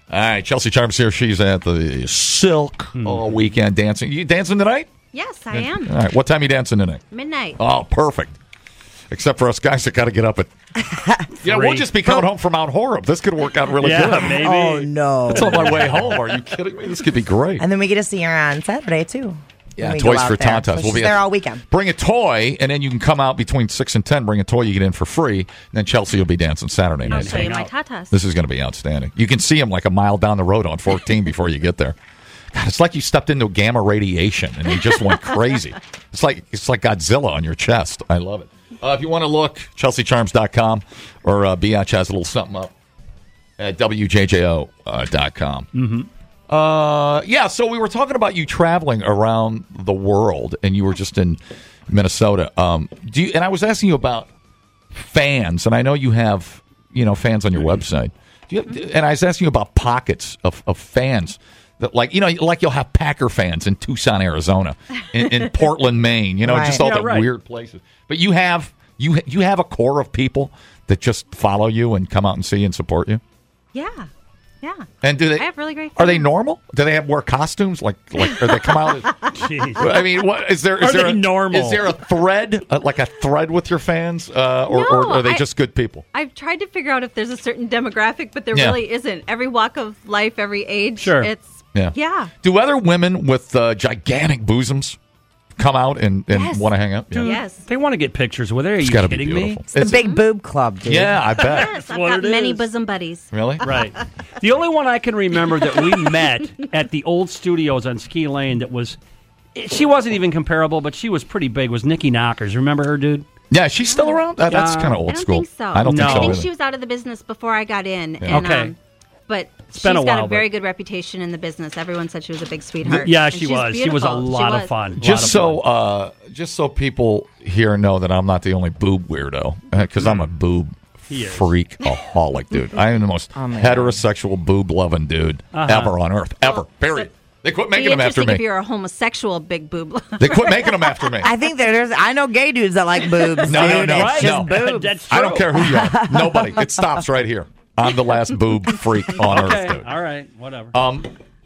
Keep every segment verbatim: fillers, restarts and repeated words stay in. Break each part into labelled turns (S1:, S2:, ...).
S1: All right, Chelsea Charms here. She's at the Silk
S2: Hmm.
S1: all weekend dancing. You dancing tonight?
S3: Yes, I am.
S1: All right, what time are you dancing tonight?
S3: Midnight.
S1: Oh, perfect. Except for us guys that got to get up at... yeah, we'll just be coming home from Mount Horeb. This could work out really
S2: Yeah,
S1: good.
S2: maybe.
S4: Oh, no.
S1: It's on my way home. Are you kidding me? This could be great.
S4: And then we get to see her on Saturday, too.
S1: Yeah,
S4: when we go
S1: Toys
S4: out
S1: for
S4: there.
S1: Tatas.
S4: So
S1: We'll
S4: she's
S1: be
S4: there
S1: at-
S4: all weekend.
S1: Bring a toy, and then you can come out between six and ten. Bring a toy, you get in for free. And then Chelsea will be dancing Saturday
S3: I'll
S1: night.
S3: show you my
S2: out.
S3: tatas.
S1: This is going to be outstanding. You can see them like a mile down the road on fourteen before you get there. God, it's like you stepped into gamma radiation and you just went crazy. It's like it's like Godzilla on your chest. I love it. Uh, if you want to look, chelsea charms dot com or uh, Biatch has a little something up at W J J O dot com. Mm-hmm. Uh, yeah, so we were talking about you traveling around the world, and you were just in Minnesota. Um, do you, and I was asking you about fans, and I know you have you know fans on your website. Do you have, and I was asking you about pockets of, of fans that, like you know, like you'll have Packer fans in Tucson, Arizona, in, in Portland, Maine. You know,
S4: Right.
S1: just all
S2: Yeah,
S1: the
S2: right.
S1: weird places. But you have you you have a core of people that just follow you and come out and see you and support you.
S3: Yeah. Yeah.
S1: And do they?
S3: I have really great
S1: Are they
S3: fans.
S1: normal? Do they have wear costumes? Like, like, or they come out? As,
S2: Jeez.
S1: I mean, what is there? Is
S2: Are
S1: there
S2: they
S1: a,
S2: normal?
S1: Is there a thread, uh, like a thread with your fans, uh, or,
S3: No,
S1: or are they
S3: I-
S1: just good people?
S3: I've tried to figure out if there's a certain demographic, but there
S1: Yeah.
S3: really isn't. Every walk of life, every age.
S2: Sure.
S3: It's,
S1: Yeah.
S3: yeah.
S1: Do other women with uh, gigantic bosoms come out and, and
S3: Yes.
S1: want to hang up? Yeah.
S2: Dude,
S3: Yes.
S2: They want to get pictures with her. Are
S1: It's
S2: you
S1: got to be
S2: kidding me?
S1: beautiful.
S4: It's the big boob club, dude.
S1: Yeah, I bet.
S3: Yes, I've
S2: what
S3: got
S2: it
S3: many
S2: is.
S3: bosom buddies.
S1: Really?
S2: Right. The only one I can remember that we met at the old studios on Ski Lane that was, she wasn't even comparable, but she was pretty big, was Nikki Knockers. Remember her, dude?
S1: Yeah, she's still around. That, that's
S2: Uh,
S1: kind of
S3: I
S1: old
S3: don't
S1: school.
S3: think so.
S1: I don't
S2: No.
S1: think so.
S3: I think
S1: either.
S3: she was out of the business before I got in.
S1: Yeah.
S3: And,
S2: Okay.
S3: Um, but she's
S2: been a
S3: got
S2: while,
S3: a very
S2: but-
S3: good reputation in the business. Everyone said she was a big sweetheart.
S2: Yeah,
S3: And
S2: she
S3: she's
S2: was. She was a
S3: beautiful.
S2: lot
S3: She
S2: of
S3: was.
S2: fun. Lot
S1: Just
S2: of
S1: so,
S2: fun.
S1: uh, just so people here know that I'm not the only boob weirdo, because I'm a boob
S2: He is.
S1: freakaholic, dude. I am the most
S4: Oh, my
S1: heterosexual boob loving dude
S2: Uh-huh.
S1: ever on earth, ever. Period. They quit
S3: Be
S1: making them after
S3: interesting if
S1: me.
S3: you're a homosexual big boob.
S1: They quit making them after me.
S4: I think there's, I know gay dudes that like boobs.
S1: No, no,
S4: dude.
S1: no,
S4: It's
S1: no.
S4: just boobs.
S2: That's true.
S1: I don't care who you are. Nobody. It stops right here. I'm the last boob freak on
S2: Okay.
S1: earth, dude.
S2: All right. Whatever.
S1: Um,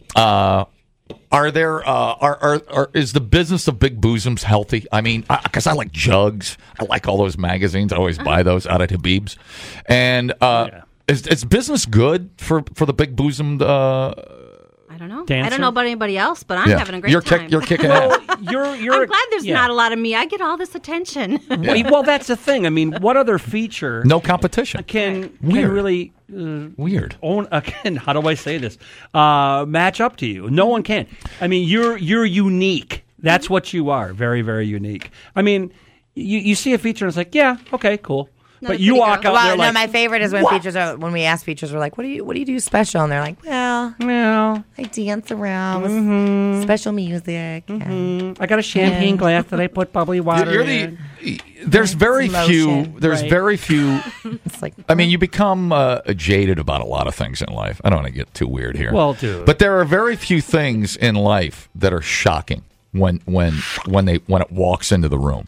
S1: uh, are there uh, are, are are is the business of big bosoms healthy? I mean, because I, I like Jugs, I like all those magazines. I always buy those out at Habib's, and uh,
S2: Yeah.
S1: is is business good for for the big bosomed? Uh,
S3: I don't know. I
S2: Dancer?
S3: don't know about anybody else, but I'm
S1: yeah.
S3: having a great
S1: you're
S3: time.
S1: Kick, you're kicking ass.
S2: you're, you're,
S3: I'm glad there's
S2: yeah.
S3: not a lot of me. I get all this attention.
S2: Well, well, that's the thing. I mean, what other feature
S1: No competition.
S2: can,
S1: Weird.
S2: can really uh,
S1: Weird.
S2: own? Again, how do I say this? Uh, match up to you. No one can. I mean, you're you're unique. That's what you are. Very, very unique. I mean, you you see a feature and it's like, yeah, okay, cool.
S3: Another
S2: But you
S3: pretty
S2: walk
S3: girl.
S2: out
S4: Well,
S2: there
S4: no,
S2: like,
S4: my favorite is when
S2: "What?"
S4: features are when we ask features, we're like, "What do you What do you do special?" And they're like, "Well,
S2: well,
S4: I dance around
S2: Mm-hmm.
S4: with special music." and
S2: I got a champagne
S4: Yeah.
S2: glass that I put bubbly water
S1: You're
S2: in.
S1: the. There's very
S4: Lotion.
S1: few. There's
S2: Right.
S1: very few.
S4: It's like,
S1: I mean, you become uh, jaded about a lot of things in life. I don't want to get too weird here.
S2: Well, dude.
S1: But there are very few things in life that are shocking when when when they when it walks into the room.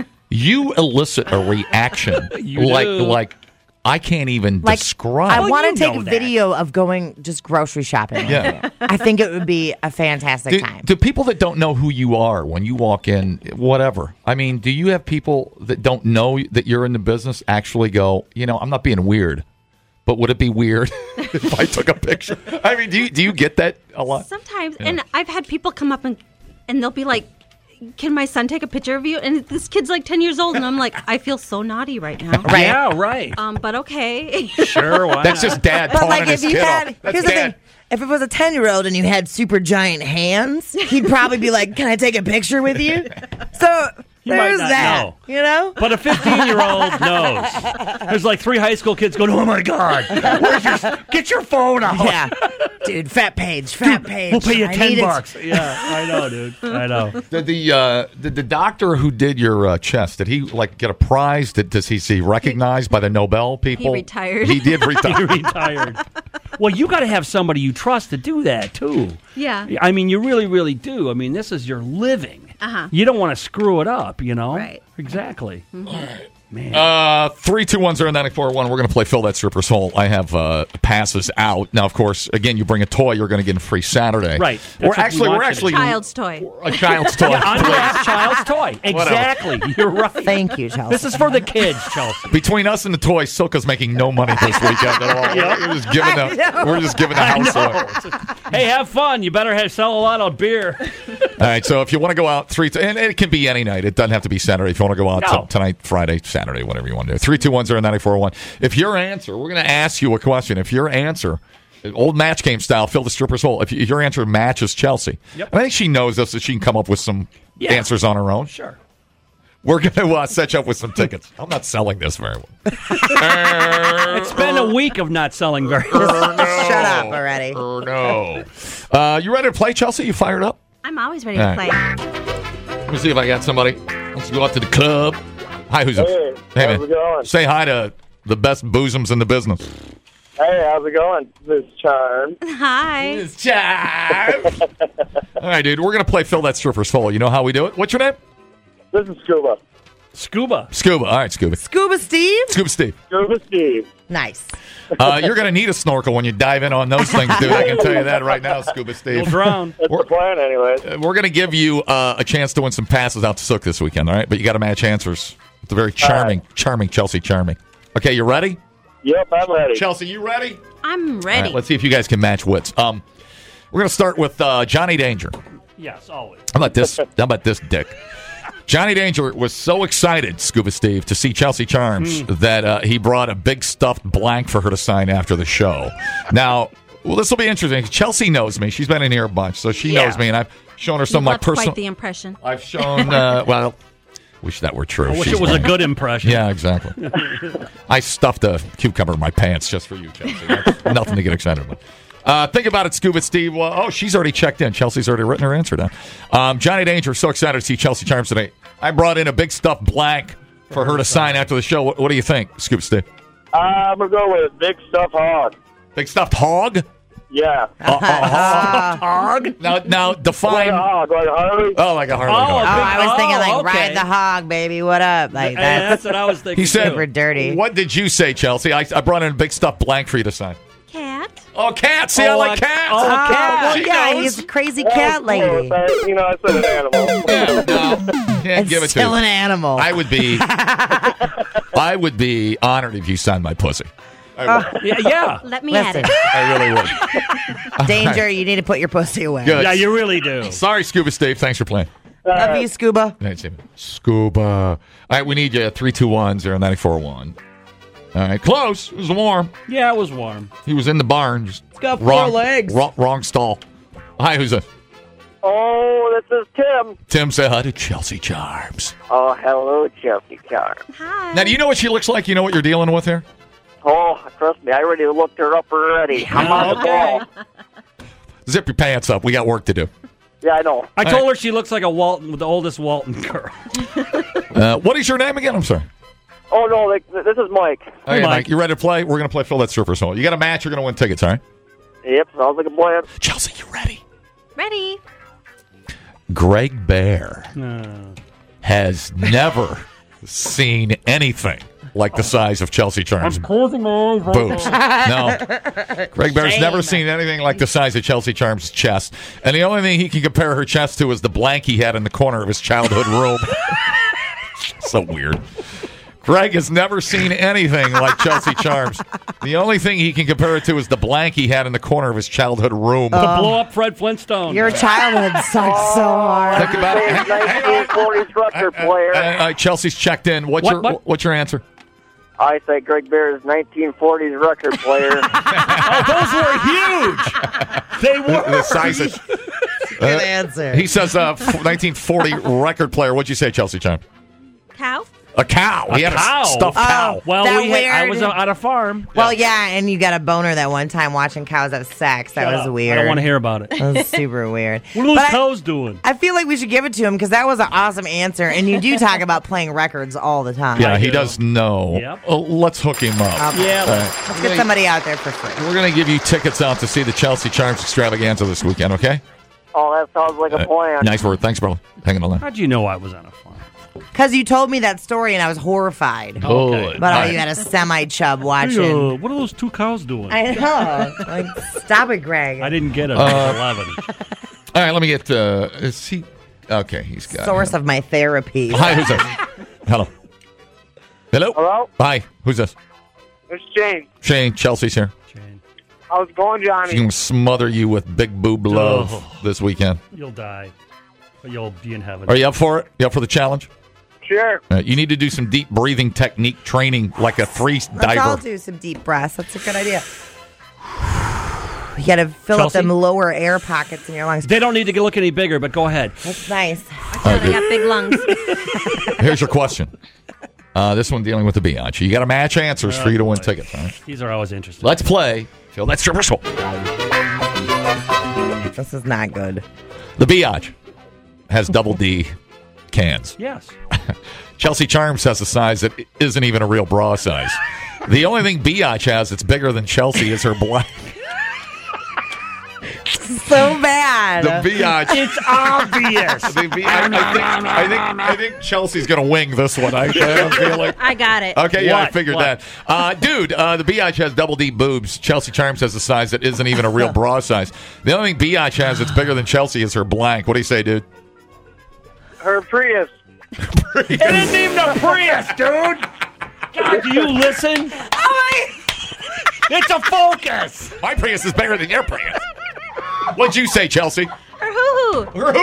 S1: You elicit a reaction
S2: You
S1: like
S2: do.
S1: like I can't even
S4: like
S1: describe.
S4: I
S2: Well,
S4: want
S2: you
S4: to take
S2: know
S4: a
S2: that.
S4: video of going just grocery shopping. with
S1: Yeah.
S4: you. I think it would be a fantastic
S1: do,
S4: time.
S1: do people that don't know who you are when you walk in, whatever? I mean, do you have people that don't know that you're in the business actually go, you know, I'm not being weird, but would it be weird if I took a picture? I mean, do you do you get that a lot?
S3: Sometimes, and I've had people come up and and they'll be like, "Can my son take a picture of you?" And this kid's like ten years old, and I'm like, I feel so naughty right now.
S4: Right.
S2: Yeah, right.
S3: Um, but okay.
S2: Sure, why
S1: That's
S2: not?
S1: just dad
S4: But
S1: pawning
S4: like
S1: his
S4: if you
S1: kid
S4: had,
S1: off. That's
S4: here's the
S1: dad.
S4: thing: if it was a ten year old and you had super giant hands, he'd probably be like, "Can I take a picture with you?" So
S2: He might
S4: there's
S2: not
S4: that.
S2: know.
S4: You know.
S2: But a fifteen-year-old knows. There's like three high school kids going, "Oh my God, where's your, get your phone out!"
S4: Yeah, dude, fat page, fat page.
S2: We'll pay you
S4: I
S2: ten
S4: need it.
S2: bucks. Yeah, I know, dude. I know.
S1: Did the uh, did the doctor who did your uh, chest? Did he like get a prize? Did does he see recognized by the Nobel people?
S3: retired.
S1: He did retire.
S2: You're retired. Well, you got to have somebody you trust to do that too.
S3: Yeah.
S2: I mean, you really, really do. I mean, this is your living.
S3: Uh-huh.
S2: You don't want to screw it up, you know.
S3: Right.
S2: Exactly.
S1: All right.
S2: Man.
S1: Uh, three two one zero nine four one. We're going to play Fill That Stripper's Hole. I have uh, passes out now. Of course, again, you bring a toy, you're going to get a free Saturday.
S2: Right. That's
S1: We're
S2: what we
S1: actually,
S2: want
S1: we're
S2: you to
S1: actually
S3: Child's toy.
S1: a child's toy.
S2: Unwrapped child's toy. Exactly. You're right.
S4: Thank you, Chelsea.
S2: This is for the kids, Chelsea.
S1: Between us and the toy, Silka's making no money this weekend at all. We're just giving the, we're just giving the house away.
S2: Hey, have fun. You better have, sell a lot of beer.
S1: All right, so if you want to go out three, and it can be any night. It doesn't have to be Saturday. If you want to go out
S2: No.
S1: t- tonight, Friday, Saturday, whatever you want to do. Three two one zero nine four one. If your answer, we're going to ask you a question. If your answer, old match game style, Fill the Stripper's Hole. If, if your answer matches Chelsea,
S2: Yep.
S1: I think she knows this, that she can come up with some
S2: Yeah.
S1: answers on her own.
S2: Sure.
S1: We're going to uh, set you up with some tickets. I'm not selling this very well.
S2: It's been a week of not selling very well.
S4: Shut up already.
S1: Oh, no. Uh, you ready to play, Chelsea? You fired up?
S3: I'm always ready
S1: All
S3: to
S1: right.
S3: play.
S1: Let me see if I got somebody. Let's go out to the club. Hi, who's this?
S5: Hey,
S1: Hey,
S5: how's
S1: man.
S5: it going?
S1: Say hi to the best bosoms in the business.
S5: Hey, how's it going, Miss Charm?
S3: Hi.
S1: All right, dude. We're going to play Fill That Stripper's Hole. You know how we do it? What's your name?
S5: This is Scuba.
S2: Scuba.
S1: Scuba. All right, Scuba.
S4: Scuba Steve?
S1: Scuba Steve.
S5: Scuba Steve.
S4: Nice.
S1: Uh, you're going to need a snorkel when you dive in on those things, dude. I can tell you that right now, Scuba
S2: You'll
S1: Steve.
S2: drown.
S5: That's
S1: We're-
S5: the plan, anyways.
S1: We're going to give you uh, a chance to win some passes out to Sook this weekend, all right? But you got to match answers. It's a very charming, charming Chelsea Charming. Okay, you ready?
S5: Yep, I'm ready.
S1: Chelsea, you ready?
S3: I'm
S1: All
S3: ready.
S1: right, let's see if you guys can match wits. Um, we're going to start with uh, Johnny Danger.
S2: Yes, always.
S1: How about this? How about this dick? Johnny Danger was so excited, Scuba Steve, to see Chelsea Charms that uh, he brought a big stuffed blank for her to sign after the show. Now, well, this will be interesting. Chelsea knows me. She's been in here a bunch, so she
S4: Yeah.
S1: knows me, and I've shown her
S3: You
S1: some of my
S3: left
S1: personal.
S3: quite the impression.
S1: I've shown. Uh, well, wish that were true.
S2: I wish
S1: She's
S2: it was a
S1: fine.
S2: good impression.
S1: Yeah, exactly. I stuffed a cucumber in my pants just for you, Chelsea. That's nothing to get excited about. Uh, think about it, Scuba Steve. Well, oh, she's already checked in. Chelsea's already written her answer down. Um, Johnny Danger, so excited to see Chelsea Charms today. I brought in a big stuffed blank for her to sign after the show. What, what do you think, Scuba Steve?
S5: Uh, I'm going to go with Big Stuff Hog.
S1: Big stuffed hog?
S5: Yeah.
S1: Uh, uh,
S4: Hog?
S1: now, now
S5: Like
S1: define.
S5: a hog, like a Harley.
S1: Oh, like a Harley.
S2: Oh,
S1: hog.
S4: Oh, I was thinking like
S2: Oh, okay.
S4: ride the hog, baby. What up? Like
S2: And that's
S4: that's
S2: what I was thinking.
S1: He said-
S4: super dirty.
S1: What did you say, Chelsea? I, I brought in a big stuffed blank for you to sign.
S3: Cat.
S1: Oh, cat. See, I
S2: Oh,
S1: like
S2: uh,
S1: cats.
S2: oh,
S4: Oh,
S2: cat.
S4: well,
S1: She
S4: yeah,
S1: knows.
S4: he's a crazy
S5: Well,
S4: cat
S5: of
S4: lady.
S5: course, I- you know, I said an animal.
S1: Yeah, no, can't
S4: It's
S1: give it to
S4: still
S1: you.
S4: an animal.
S1: I would be, I would be honored if you signed my pussy. I would.
S2: Yeah, yeah.
S3: Let me at
S4: Listen,
S3: it.
S1: I really would.
S4: Danger, you need to put your pussy away.
S1: Good.
S2: Yeah, you really do.
S1: Sorry, Scuba Steve. Thanks for playing.
S4: Love you, Scuba.
S1: Nice to see you. Scuba. All right, we need you at three two one zero nine four one. All right, close. It was warm.
S2: Yeah, it was warm.
S1: He was in the barn. Just
S4: It's got four
S1: wrong,
S4: legs.
S1: Wrong, wrong stall. Hi, who's this?
S5: Oh, this is Tim.
S1: Tim, say hi to Chelsea Charms.
S5: Oh, hello, Chelsea Charm.
S3: Hi.
S1: Now, do you know what she looks like? You know what you're dealing with here?
S5: Oh, trust me, I already looked her up already. I'm on the
S2: Okay.
S5: ball.
S1: Zip your pants up. We got work to do.
S5: Yeah, I know.
S2: I told her she looks like a Walton, the oldest Walton girl.
S1: Uh, what is your name again? I'm sorry.
S5: Oh, no, like, this is Mike.
S1: Okay,
S2: Mike.
S1: Mike, you ready to play? We're going to play Fill That Stripper's Hole. You got a match. You're going to win tickets, all right?
S5: Yep, sounds like a plan.
S1: Chelsea, you ready?
S3: Ready.
S1: Greg Bear
S2: Uh,
S1: has never seen anything like the size of Chelsea Charms'
S2: closing my eyes.
S1: boobs. No. Greg Bear's
S4: Shame.
S1: never seen anything like the size of Chelsea Charms' chest. And the only thing he can compare her chest to is the blank he had in the corner of his childhood room. So weird. Greg has never seen anything like Chelsea Charms. The only thing he can compare it to is the blank he had in the corner of his childhood room.
S2: To blow up Fred Flintstone.
S4: Your childhood sucks so hard.
S1: Think about it.
S5: Say
S1: Hang- hang on.
S5: nineteen forties record player.
S1: Uh, uh, Chelsea's checked in. What's
S2: What-
S1: your
S2: what?
S1: What's your answer?
S5: I say Greg Bear is nineteen forties record player.
S2: Oh, those were huge. They were.
S1: The size of,
S4: Good answer.
S1: he says uh, f- nineteen forty record player. What'd you say, Chelsea Charm?
S3: Cow.
S1: A cow. he had
S2: cow?
S1: a stuffed
S4: Oh.
S1: cow.
S2: Well,
S4: That
S2: we had, I
S4: weird.
S2: was uh, at a farm.
S4: Well, yeah, and you got a boner that one time watching cows have sex. That
S2: Shut
S4: was
S2: up.
S4: weird.
S2: I don't want to hear about it.
S4: That was super weird.
S2: What are those
S4: But I-
S2: cows doing?
S4: I feel like we should give it to him because that was an awesome answer. And you do talk about playing records all the time.
S1: Yeah, he
S2: do.
S1: does know.
S2: Yep.
S1: Oh, let's hook him up.
S4: Okay.
S2: Yeah.
S1: All right.
S4: Let's get somebody out there for free.
S1: We're going to give you tickets out to see the Chelsea Charms extravaganza this weekend, okay?
S5: Oh, that sounds like a
S1: Uh,
S5: plan.
S1: nice word. Thanks, bro. Hanging on the line.
S2: How'd you know I was on a farm?
S4: Because you told me that story and I was horrified.
S2: Okay.
S1: Good.
S4: But
S1: All
S4: oh, you
S1: right.
S4: had a semi-chub watching.
S2: Hey, uh, what are those two cows doing? I,
S4: I know. Like, stop it, Greg.
S2: didn't get it. I was eleven.
S1: All right, let me get. Uh, is he? Okay, he's got.
S4: Source of my therapy.
S1: Hi, who's this? Hello. Hello.
S5: Hello?
S1: Hi, who's this?
S5: It's Jane.
S1: Shane. Chelsea's here.
S2: Jane,
S5: How's it going,
S1: She's
S5: Johnny?
S1: gonna smother you with big boob love
S2: Oh.
S1: this weekend.
S2: you'll die. But you'll be in heaven.
S1: Are you up for it? You up for the challenge?
S5: Sure.
S1: Uh, you need to do some deep breathing technique training, like a three
S4: Let's all
S1: diver.
S4: do some deep breaths. That's a good idea. You got to fill
S2: Chelsea?
S4: up them lower air pockets in your lungs.
S2: They don't need to look any bigger, but go ahead.
S4: That's nice.
S3: I got big lungs.
S1: Here's your question. Uh, this one dealing with the biatch. You got to match answers for you to win tickets. All right?
S2: These are always interesting.
S1: Let's play. Phil, that's your whistle.
S4: This is not good.
S1: The biatch has double D cans.
S2: Yes.
S1: Chelsea Charms has a size that isn't even a real bra size. The only thing biatch has that's bigger than Chelsea is her black.
S4: So bad.
S1: The biatch.
S2: It's obvious.
S1: The biatch. I think, I think, I think Chelsea's going to wing this one. I, I feel like.
S3: I got it.
S1: Okay, yeah, I
S2: What?
S1: figured
S2: What?
S1: that. Uh, dude, uh, the biatch has double D boobs. Chelsea Charms has a size that isn't even a real bra size. The only thing biatch has that's bigger than Chelsea is her blank. What do you say, dude?
S5: Her Prius.
S2: It isn't even a Prius, dude. God, do you listen? It's a Focus.
S1: My Prius is bigger than your Prius. What'd you say, Chelsea?
S3: Or hoo-hoo.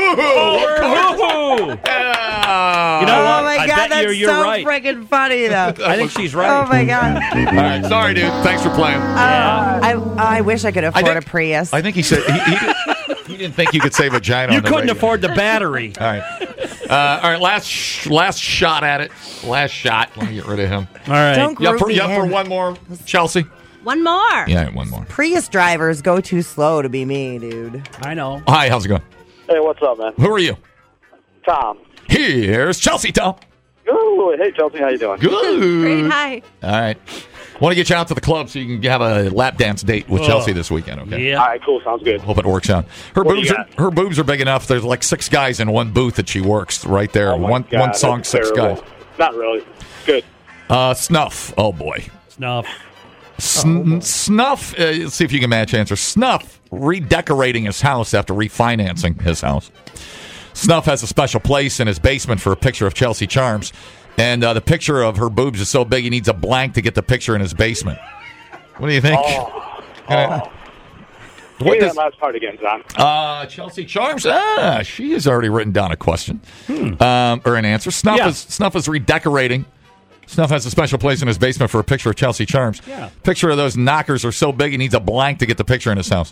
S2: Hoo-hoo.
S1: Yeah.
S2: You know
S4: Oh
S2: what?
S4: my
S2: I
S4: god,
S2: bet
S4: that's
S2: you're, you're
S4: so
S2: right.
S4: freaking funny though.
S2: I think she's right.
S4: Oh my god.
S1: All right, sorry, dude. Thanks for playing.
S4: Uh, I I wish I could afford
S1: think-
S4: a Prius.
S1: I think he said he, he, did, he didn't think you could say vagina.
S2: You
S1: on the
S2: couldn't
S1: radio.
S2: afford the battery.
S1: All right, uh, all right. Last sh- last shot at it. Last shot. Let me get rid of him.
S2: All right.
S4: Don't
S1: You up
S4: group
S1: for,
S4: me
S1: you up for
S4: in.
S1: one more, Chelsea?
S3: One more.
S1: Yeah, one more.
S4: Prius drivers go too slow to be me, dude.
S2: I know.
S1: Hi, how's it going?
S5: Hey, what's up, man?
S1: Who are you?
S5: Tom.
S1: Here's Chelsea, Tom.
S5: Ooh, hey, Chelsea, how you doing?
S1: Good.
S3: Great. Hi.
S1: All right. Want to get you out to the club so you can have a lap dance date with
S2: Oh.
S1: Chelsea this weekend, okay?
S2: Yeah.
S5: All right, cool. Sounds good.
S1: Hope it works out. Her
S5: What do
S1: boobs
S5: you
S1: are
S5: got?
S1: her boobs are big enough. There's like six guys in one booth that she works right there.
S5: Oh my
S1: one
S5: God,
S1: one song,
S5: that's
S1: six
S5: terrible.
S1: guys.
S5: Not really. Good.
S1: Uh, Snuff. Oh boy.
S2: Snuff.
S1: Sn- Snuff. Uh, let's see if you can match answer. Snuff redecorating his house after refinancing his house. Snuff has a special place in his basement for a picture of Chelsea Charms, and uh, the picture of her boobs is so big he needs a blank to get the picture in his basement. What do you think?
S5: Oh.
S1: Uh,
S5: Give
S1: what
S5: me
S1: does,
S5: that last part again, John.
S1: uh, Chelsea Charms? Ah, she has already written down a question um, or an answer. Snuff
S2: Yeah.
S1: is Snuff is redecorating. Snuff has a special place in his basement for a picture of Chelsea Charms.
S2: Yeah.
S1: Picture of those knockers are so big he needs a blank to get the picture in his house.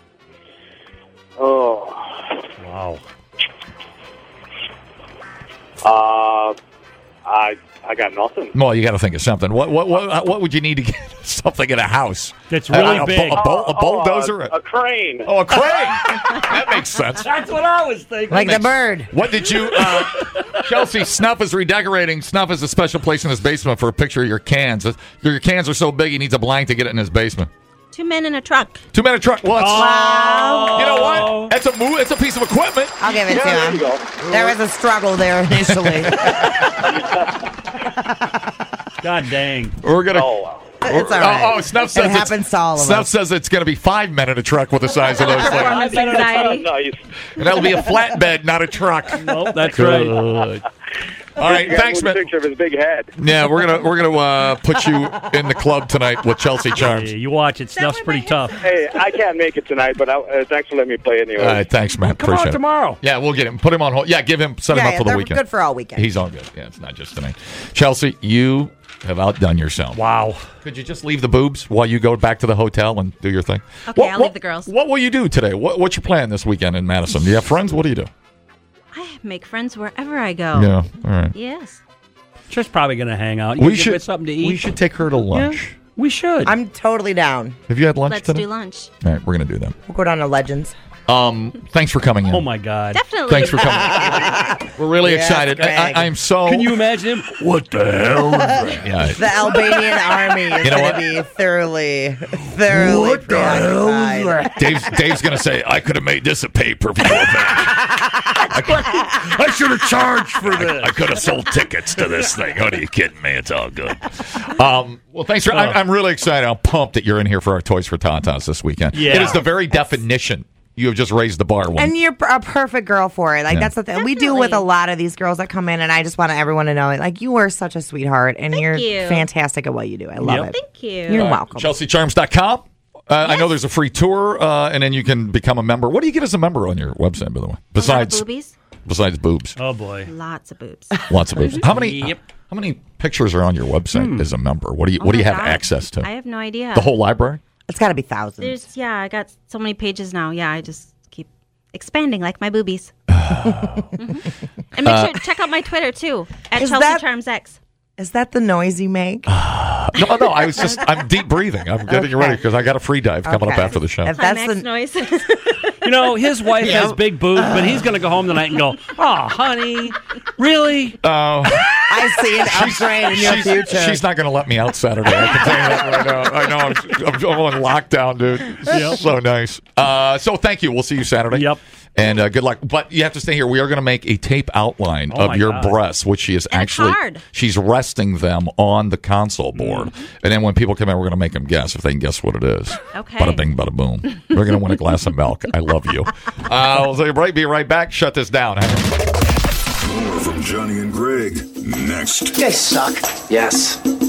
S5: Oh.
S2: Wow.
S5: Uh, I I got nothing.
S1: Well, you got to think of something. What what what what would you need to get something in a house?
S2: That's really
S1: a, a,
S2: big.
S1: A, bull- a bulldozer?
S5: Oh, a, a crane.
S1: oh, a crane. That makes sense.
S2: That's what I was thinking.
S4: Like the
S1: makes-
S4: bird.
S1: What did you, uh, Chelsea? Snuff is redecorating. Snuff has a special place in his basement for a picture of your cans. Your cans are so big he needs a blank to get it in his basement.
S3: Two men in a truck.
S1: Two minute truck. Well, it's,
S2: Oh.
S1: you know what? That's a move. It's a piece of equipment.
S4: I'll give it
S5: Yeah, there
S4: to
S5: you
S4: him.
S5: go.
S4: There was a struggle there initially.
S2: God dang.
S1: We're gonna.
S5: Oh, wow.
S4: It's all right.
S1: Oh, oh, Snuff says
S4: it
S1: it's-
S4: happens to all of
S1: Snuff
S4: us.
S1: says it's going to be five men in a truck with the size of those things.
S3: Performance anxiety.
S5: Nice.
S1: And that'll be a flatbed, not a truck.
S2: Nope, that's right.
S1: Good. All right,
S5: Yeah,
S1: thanks,
S5: with a
S1: man.
S5: picture of his big head.
S1: Yeah, we're gonna we're gonna uh, put you in the club tonight with Chelsea
S2: Yeah,
S1: Charms.
S2: you watch it. Snuff's
S3: where
S2: pretty
S3: my
S2: tough.
S5: Hey, I can't make it tonight, but I, uh, thanks for letting me play anyway.
S1: All right, thanks, man.
S2: Come
S1: Appreciate
S2: on
S1: it.
S2: tomorrow.
S1: Yeah, we'll get him. Put him on hold. Yeah, give him set him
S4: Yeah,
S1: up
S4: yeah,
S1: for the
S4: they're
S1: weekend.
S4: good for all weekend.
S1: He's all good. Yeah, it's not just tonight. Chelsea, you have outdone yourself.
S2: Wow.
S1: Could you just leave the boobs while you go back to the hotel and do your thing?
S3: Okay, I'll leave the girls.
S1: What will you do today? What, what's your plan this weekend in Madison? Do you have friends? What do you do?
S3: I make friends wherever I go.
S1: Yeah, all right.
S3: Yes.
S2: She's probably going to hang out. You
S1: We
S2: give
S1: should
S2: her something to eat.
S1: We should take her to lunch.
S2: We should.
S4: I'm totally down.
S1: Have you had lunch
S3: Let's
S1: today?
S3: do lunch.
S1: All right, we're going to do that.
S4: We'll go down to Legends.
S1: Um, thanks for coming in.
S2: Oh, my God.
S3: Definitely.
S1: Thanks for coming. We're really
S4: Yes,
S1: excited. I,
S4: Greg.
S1: I, I'm so.
S2: Can you imagine him? What the hell is that?
S1: Yeah.
S4: The Albanian army is
S1: You know
S4: going
S1: what?
S4: to be thoroughly, thoroughly
S2: What the hell is
S4: preoccupied.
S2: that?
S1: Dave's, Dave's going to say, I could have made this a pay-per-view event.
S2: I should have charged for this.
S1: I could have sold tickets to this thing. What are you kidding me? It's all good. Um, well, thanks for. I'm, I'm really excited. I'm pumped that you're in here for our Toys for Tatas this weekend.
S2: Yeah.
S1: It is the very definition. You have just raised the bar one.
S4: And you're a perfect girl for it. Like,
S1: Yeah.
S4: that's the thing. We do with a lot of these girls that come in, and I just want everyone to know, like, you are such a sweetheart, and you're
S3: you.
S4: fantastic at what you do. I love
S2: Yep.
S4: it.
S3: Thank you.
S4: You're welcome.
S1: Chelsea Charms dot com. Uh, I know there's a free tour, uh, and then you can become a member. What do you get as a member on your website, by the way?
S3: A lot of
S1: Besides,
S3: boobies.
S1: besides boobs,
S2: Oh, boy.
S3: Lots of boobs.
S1: lots of boobs. How many?
S2: Yep.
S1: How many pictures are on your website as a member? What do you
S3: Oh
S1: What do you
S3: my
S1: have
S3: God.
S1: access to?
S3: I have no idea.
S1: The whole library?
S4: It's got to be thousands.
S3: There's yeah, I got so many pages now. Yeah, I just keep expanding like my boobies. Mhm. And make sure check out my Twitter too at
S4: Is
S3: Chelsea
S4: that-
S3: Charms X.
S4: Is that the noise you make?
S1: No, no. I was just. I'm deep breathing. I'm getting you ready because I got a free dive coming up
S4: Okay.
S1: after the show.
S4: If
S3: Climax
S4: that's the
S3: noise.
S2: You know, his wife has big boobs, but he's going to go home tonight and go, oh, honey, really?
S1: Oh.
S4: I see an upgrade in your
S1: she's,
S4: future.
S1: she's not going to let me out Saturday. I can tell you that right now. I know. I'm, I'm on lockdown, dude.
S2: Yep.
S1: So nice. Uh, so thank you. We'll see you Saturday.
S2: Yep.
S1: And uh, good luck. But you have to stay here. We are going to make a tape outline
S2: Oh,
S1: of
S2: my
S1: your
S2: God.
S1: breasts, which she is
S3: And it's
S1: actually
S3: hard.
S1: she's resting them on the console board.
S2: Mm-hmm.
S1: And then when people come in, we're going to make them guess if they can guess what it is.
S3: Okay.
S1: Bada bing, bada boom. We're going to win a glass of milk. I love you. Uh, we'll take a break. Be right back. Shut this down. Hang on.
S6: More from Johnny and Greg next.
S7: You guys suck. Yes.